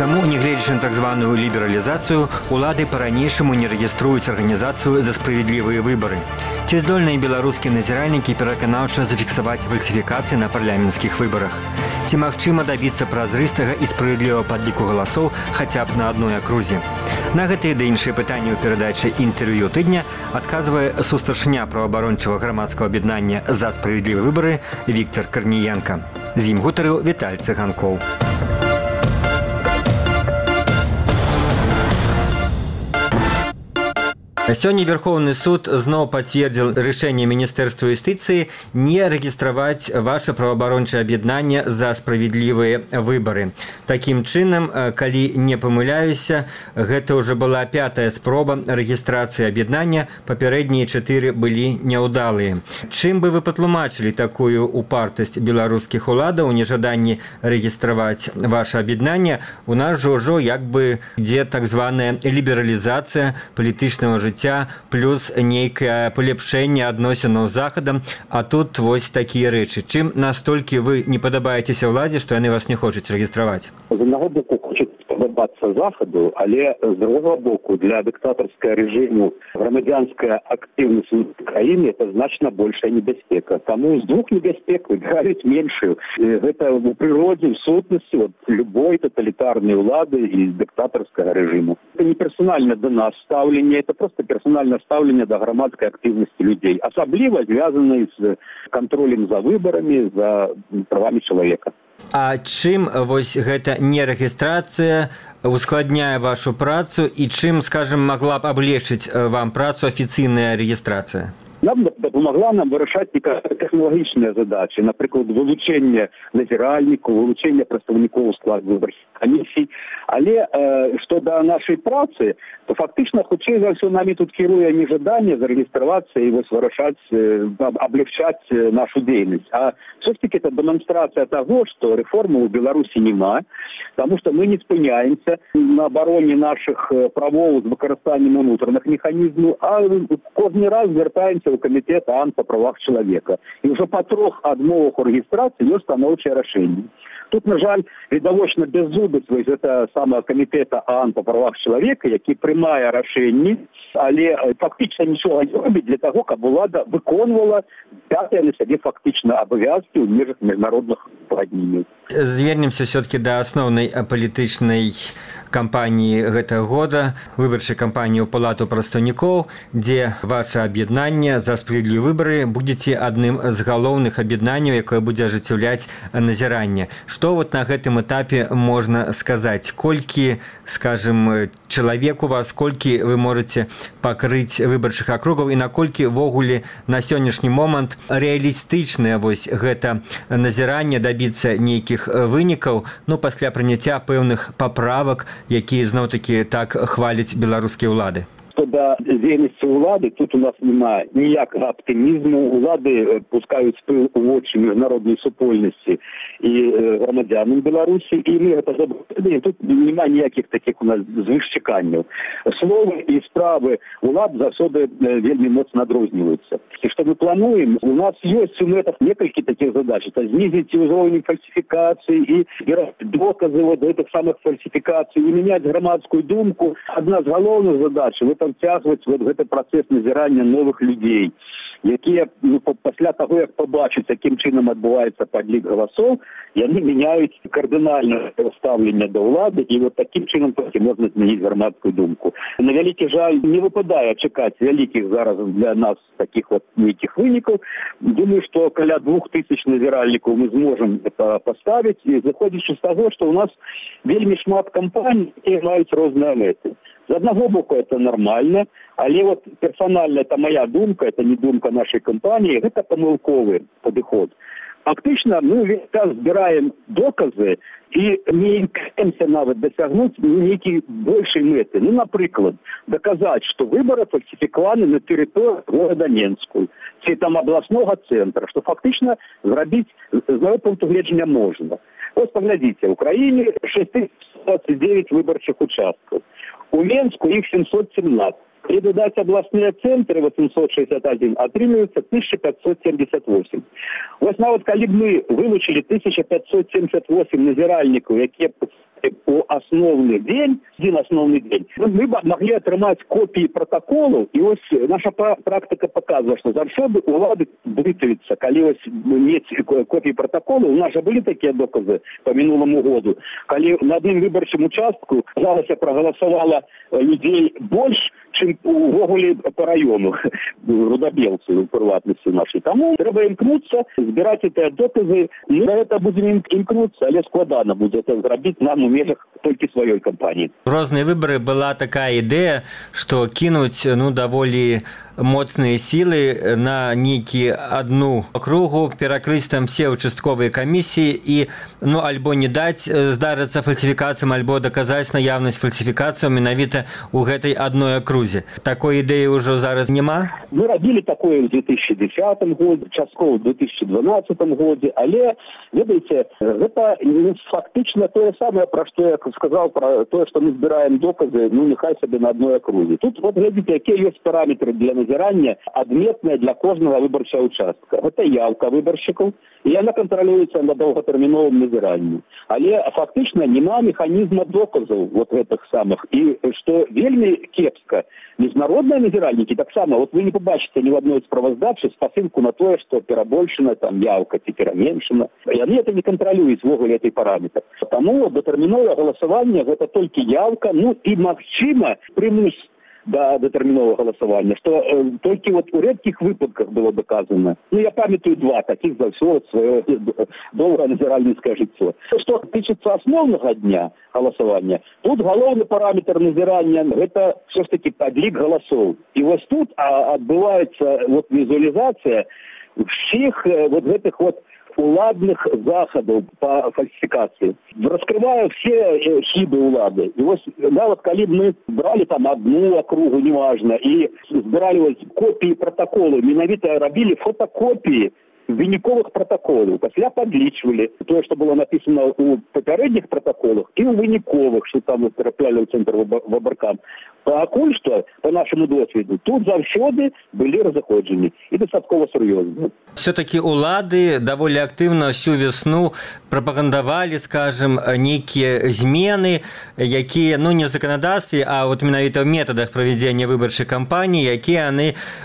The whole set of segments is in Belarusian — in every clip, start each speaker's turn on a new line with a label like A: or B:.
A: Чаму, нягледзячы на так званую лібералізацыю, улады па-ранейшаму не рэгіструюць арганізацыю за справядлівыя выбары? Ці здольныя беларускія назіральнікі пераканаўча зафіксаваць фальсіфікацыі на парламенцкіх выбарах? Ці магчыма дабіцца празрыстага і справядлівага падліку галасоў хаця б на адной акрузе? На гэтыя ды іншыя пытанні ў перадачы «Інтэрв'ю тыдня» адказвае сустаршыня праваабарончага грамадскага аб'яднання «За справядлівыя выбары» Віктор Карніенка. З ім гутарыў Віталь Цыганкоў. Сёння Верховны суд зноў пацвердзіў рашэнне Міністэрства юстыцыі не рэгістраваць ваше праваабарончае аб'яднанне за справядлівыя выбары. Такім чынам, калі не памыляюся, гэта ўжо была 5-я спроба рэгістрацыі аб'яднання, папярэднія 4 былі няўдалыя. Чым бы вы патлумачылі такую упартасць беларускіх уладаў у нежаданні рэгістраваць ваше аб'яднанне? У нас жа ўжо як бы ідзе так званая лібералізацыя палітычнага жыцця плюс нейкае палепшэнне адносінаў з захадам, а тут вось такія рэчы. Чым настолькі вы не падабаецеся ўладзе, што яны вас не хочуць рэгістраваць?
B: З аднаго боку хочуць падабацца захаду, але з другого боку для дыктатарскага рэжыму грамадзянская актыўнасць у краіне это значна большая небяспека. Таму з двух небяспек выбіраюць меншую. Гэта у прыродзе, в сутнасці любой тоталітарнай улады і дыктатарскага рэжыму. Это не персональна до нас стаўленне, это просто персональное ставление до громадской активности людей, особливо связанные с контролем за выборами, за правами человека.
A: А чым вось гэта нерэгістрацыя ускладняе вашу працу і чым, скажем, могла б аблегчыць вам працу афіцыйная рэгістрацыя?
B: Нам допомогла нам вирішати технологічні задачі, наприклад, вилучення назиральників, вилучення представників складу виборчих комісій. Але щодо нашої праці, то фактично, хоча за все нами тут керує не жадання зареєструватися і ось вирішати, облегчати нашу діяльність. А все ж таки це демонстрація того, що реформи у Білорусі немає, тому що ми не спиняємося на обороні наших правов з використанням внутрішніх механізмів, а кожен раз звертаємося у комитет ООН по правах человека. И уже по 3 отмовах у регистрации есть становчее решение. Тут, на жаль, відавочна беззубість ось це саме комітету ООН по правах чоловіка, який приймає рішення, але фактично нічого не робить для того, щоб влада виконувала взяті на себе фактично обов'язки у межах міжнародних погоднів.
A: Звернемся все-таки до основной політичной кампаніі гэтага года, выбарчай кампаніі ў Палату прадстаўнікоў, дзе ваше аб'яднанне за справядлівыя выбары будзеце адным з галоўных аб'яднанняў, якое будзе ажыццяўляць назіранне. Што вот на гэтым этапе можна сказаць? Колькі, скажем, чалавек у вас, колькі вы можаце пакрыць выбарчых акругаў і наколькі ввогуле на сённяшні момант рэалістычнае вось гэта назіранне дабіцца нейкіх вынікаў, ну, пасля прыняцця пэўных паправак, якія зноў-такі так хваляць беларускія ўлады?
B: Щодо дзейнасці улады, тут у нас немає ніякого оптимізму. Улади пускають пил у очі міжнародної супольності і громадянам Білорусі, і ми це добре. Тут немає ніяких таких у нас звищеканнів. Слово і справи улад завжди вельми моцно відрізняються. І що ми плануємо, у нас є у метах кілька таких задач. Це знизити уровень фальсифікацій і докази до цих самих фальсифікацій, і міняти громадську думку. Одна з головних задач – втягваць вот гэты працэс назірання новых людзей, якія пасля таго, як пабачаць, якім чынам адбываецца падлік галасоў, яны мяняюць кардынальнае стаўленне да ўлады, і вот такім чынам толькі можна змяніць грамадскую думку. На вялікі жаль, не выпадае чакаць вялікіх зараз для нас такіх вот нейкіх вынікаў. Думаю, што каля 2000 назіральнікаў мы зможам паставіць, і заходзячы з таго, што у нас вельмі шмат кампаній, якія маюць розныя мэты. З одного боку это нормально, але вот персонально это моя думка, это не думка нашей компании, это помилковый подход. Фактично мы весь час збираем доказы и не імкнемся навіть досягнуть некой большей меты. Ну, например, доказать, что выборы фальсификованы на территории города Менскую, чи там областного центра, что фактично зробить з моего пункту гледження можно. Вот поглядите, в Украине 629 выборчих участков. У Менску их 717. И додать областные центры 861, отрымливается 1578. Ось навіть, коли б ми вилучили 1578 назиральників, які у асноўны дзень, один асноўны дзень, мы маглі атрымаць копіі протоколу, і ось наша практыка показывает, что заўсёды улады блытаюцца, калі ось мець копіі протоколу. У нас же былі такія доказы по мінуламу году, калі на адным выбарчым участку казалася прагаласавала людзей больш, чым увогуле по району рудабелцы у прыватнасці нашай. Таму трэба імкнуцца збіраць гэтыя доказы. Мы на гэта будзем імкнуцца, але складана будзе это зрабіць нам у межах толькі сваёй кампаніі.
A: В розныя выбары была такая ідэя, што кінуць даволі моцныя сілы на нейкі адну акругу, перакрыць там все участковыя камісіі і альбо не даць здарыцца фальсіфікацыям, альбо даказаць наяўнасць фальсіфікацыяў менавіта ў гэтай адной акрузе. Такой ідэі ўжо зараз няма?
B: Мы рабілі такое ў 2010 годзе, часткова ў 2012 годзе, але, ведаеце, гэта фактычна тое самае, пра што я сказаў, пра тое, што мы збіраем доказы, няхай сабе на адной акрузе. Тут вот глядзіце, якія ёсць параметры для назірання, адметныя для кожнага выбарчага участка. Гэта яўка выбаршчыкаў, і яна кантралюецца на доўгатэрміновым назіранні. Але фактычна няма механізма доказаў вот гэтых самых. І што вельмі кепска, міжнародныя назіральнікі таксама, вот вы не побачыце ні в адной справаздачы спасылку на тое, што перабольшана там яўка ці пераменшана. Яны это не кантралююць ввогуле гэты параметр. Таму датэрміновае галасаванне гэта толькі яўка, і магчыма прымус да датэрміновага галасавання, што толькі вот у рэдкіх выпадках было доказано. Я памятаю два таких за ўсё сваё доўгае назіральніцкае жыццё. Што тычыцца асноўнага дня галасавання, тут галоўны параметр назірання гэта все ж таки падлік галасоў. І вось тут адбываецца вот візуалізацыя всіх вот гэтых вот уладных захадаў по фальсификации. Раскрываю все хибы улады. И вот нават калі мы брали там одну округу, неважно, и збирали вот копии протоколов, менавіта рабілі фотокопии выніковых протоколов, пасля подлічвалі тое, что было написано у папярэдніх протоколах и у выніковых, что там вот траплялі ў цэнтр выбаркам. Пакуль што, по нашему досведу, тут заўсёды былі разыходжанні і дастаткова сур'ёзна.
A: Все-таки улады даволі актыўна всю весну прапагандавалі, скажем, нейкія змены, якія, не в законодаўстве, а вот менавіта в методах правядзення выбарчай кампаніі, якія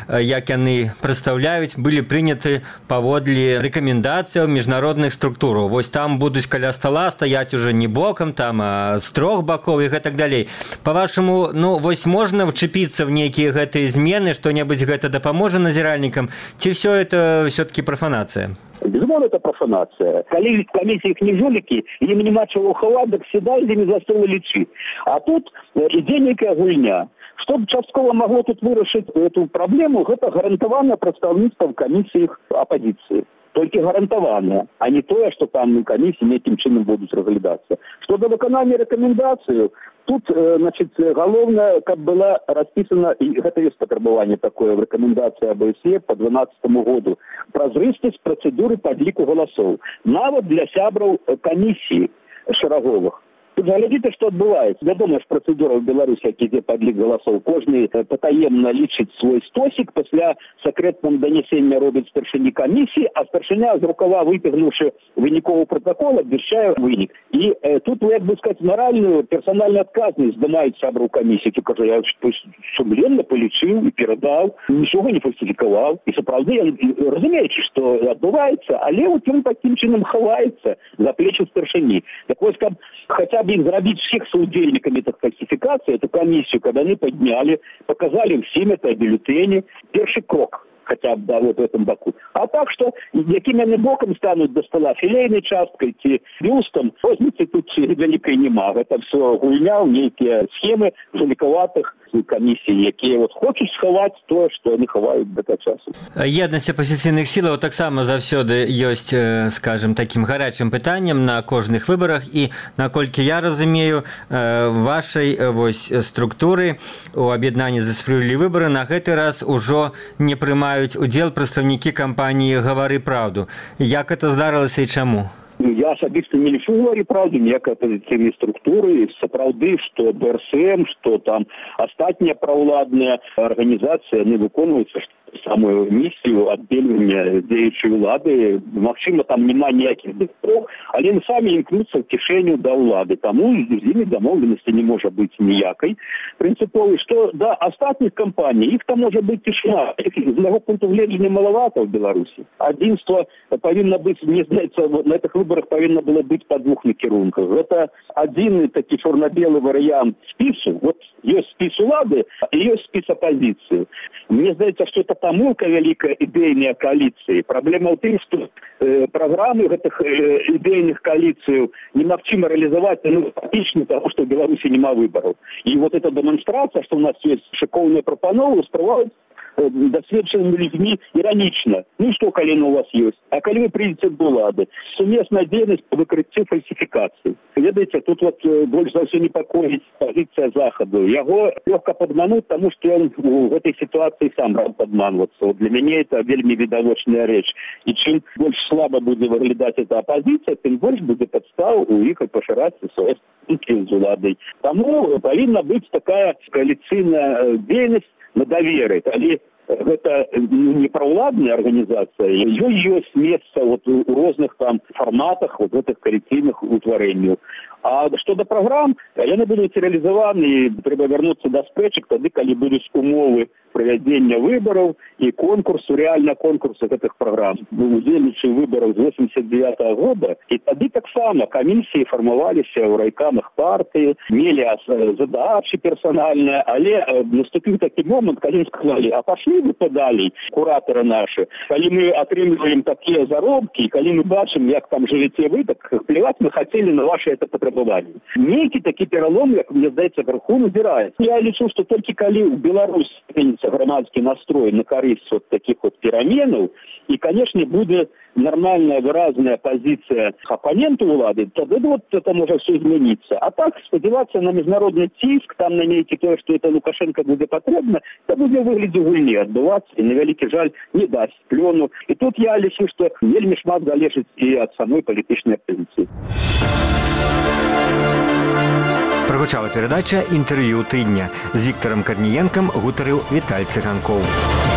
A: як яны прадстаўляюць, былі прыняты паводле рэкамендацыяў міжнародных структураў. Вось там будуць каля стола стаяць уже не бокам, там, а з трох бакоў і гэтак далей. Па-вашаму, вось можна вчепіцца в нейкія гэтыя змены, што-небудзь гэта дапаможа назіральнікам, ці все это все-таки профанация?
B: Безумовно, это профанация. Калі комиссии их не жулики, им нема чего ховать, так всегда ими за стол лечить. А тут ідзе нейкая гульня. Чтобы частково могло тут вырашить эту проблему, это гарантованное прадстаўніцтва в комиссиях оппозиции. Только гарантованное, а не то, что там комиссии неким чином будут разглядаться. Что до выконания рекомендаций, тут, значит, головное, как было расписано, и это есть патрабаванне такое в рекомендации ОБСЕ по 2012 году, прозрыстасць процедуры подліку голосов, нават для сябраў комиссии шараговых. Тут глядзіце, што адбываецца. Вядома ж працэдура ў Беларусі, як ідзе падлік галасоў. Кожны патаемна лічыць свой стосік, пасля сакрэтным данесення робіць старшыні камісіі, а старшыня з рукава, выпігнуўшы выніковы протокол, абвяшчае вынік. І тут, як бы сказаць, маральную, персанальную адказнасць здымаюць сябру камісіі. Ці кажа, я сумленна палічыў і перадаў, нічога не фальсіфікаваў. І сапраўды, разумеючы, што адбываецца, але от ён такім чынам хаваецца за плечы старшыні. Так вось, каб хотя бы зарабить всех соудельниками этой фальсификации, эту комиссию, когда они подняли, показали всем это бюллетени, первый крок хотя бы, да, вот в этом боку. А так что, якими они боком станут до стола, филейной часткой, бюстом, возьмите тут великой нема. Это все гульня, некие схемы великоватых комиссий, якія вот хочуць схаваць тое, што яны хаваюць да часу.
A: Еднасць апазіцыйных сілаў таксама заўсёды ёсць, скажем, такім гарячым пытаннем на кожных выбарах, і наколькі я разумею, вашай вось структуры у аб'яднанні за справядлівыя выбары на гэты раз ужо не прымаюць удзел прадстаўнікі кампаніі «Гавары праўду». Як это здарылася і чаму?
B: Я асабіста не лічу «Гавары праўду», ніякай апазіцыйнай структуры, сапраўды, што БРСМ, што там астатнія праўладныя арганізацыі, яны выконваюцца самую миссию адбельвання дзеючай улады. Магчыма, там няма ніякіх дыктоў, але яны самі імкнуцца ў кішэню да ўлады. Таму з імі дамоўленасці не можа быць ніякай прынцыповай. Што да астатніх кампаній, іх там можа быць і шмат. З майго пункту гледжання малавата ў Беларусі. Адзінства павінна быць, мне здаецца, на гэтых выбарах павінна было быць па двух накірунках. Гэта адзіны такі чорна-белы варыянт спісу. Вот ёсць спіс улады і ёсць спіс апазіцыі. Мне здаецца, што это памылка вялікая ідэйныя коаліцыі. Праблема ў тым, што праграмы гэтых ідэйных коаліцыяў немагчыма рэалізаваць, фактычна, таму што ў Беларусі няма выбараў. І вот эта дэманстрацыя, што ў нас ёсць шыкоўныя прапановы, спрабаваць досведченными людьми иронично. Ну что, коли у вас есть? А коли вы придете до улады? Сумесная деятельность по выкрытию фальсификаций. Ведаете, тут вот больше за все непокоит позиция Захода. Его легко подмануть, потому что он в этой ситуации сам рад подманываться. Вот для меня это вельми видовочная речь. И чем больше слабо будет выглядать эта оппозиция, тем больше будет подстав у них поширать свои стыки с уладой. Тому повинна быть такая коалиционная деятельность на доверие. Калі гэта не праўладная арганізацыя, ёсць месца вот у розных там фарматах вот гэтых коаліцыйных утварэнняў. А што да праграм, яны будуць рэалізаваны, і трэба вярнуцца да спрэчак тады, калі будуць умовы правядзення выбараў і конкурсу, рэальна конкурсу гэтых праграм. Удзельнічай выбараў з 89-го года, і тады таксама камісіі фармаваліся ў райкамах партыі, мелі задачы персанальныя, але наступіў такі момант, калі ім сказалі, а пашлі вы падалей, куратары нашы, калі мы атрымліваем такія заробкі, калі мы бачым, як там жывеце вы, так плеваць мы хацелі на ваши это патрабаванні. Нейкі такі пералом, як мне здаецца, вверху назіраецца. Я лічу, што толькі калі ў Беларусь зменіцца грамадскі настрой на карысць вот таких вот пераменаў, і, конечно, будзе нормальная выразная позиция оппонента улады, тогда вот это может все измениться. А так, сподеваться на международный тиск, там на нейкі тое, что это Лукашенко будет потребно, это будет выглядеть гульни отбываться, и на великий жаль не даст плену. И тут я лечу, что вельми шмат залежит и от самой политичной оппозиции.
A: Прогучала передача «Інтерв'ю тижня». З Віктором Корнієнком гутарив Віталь Циганков.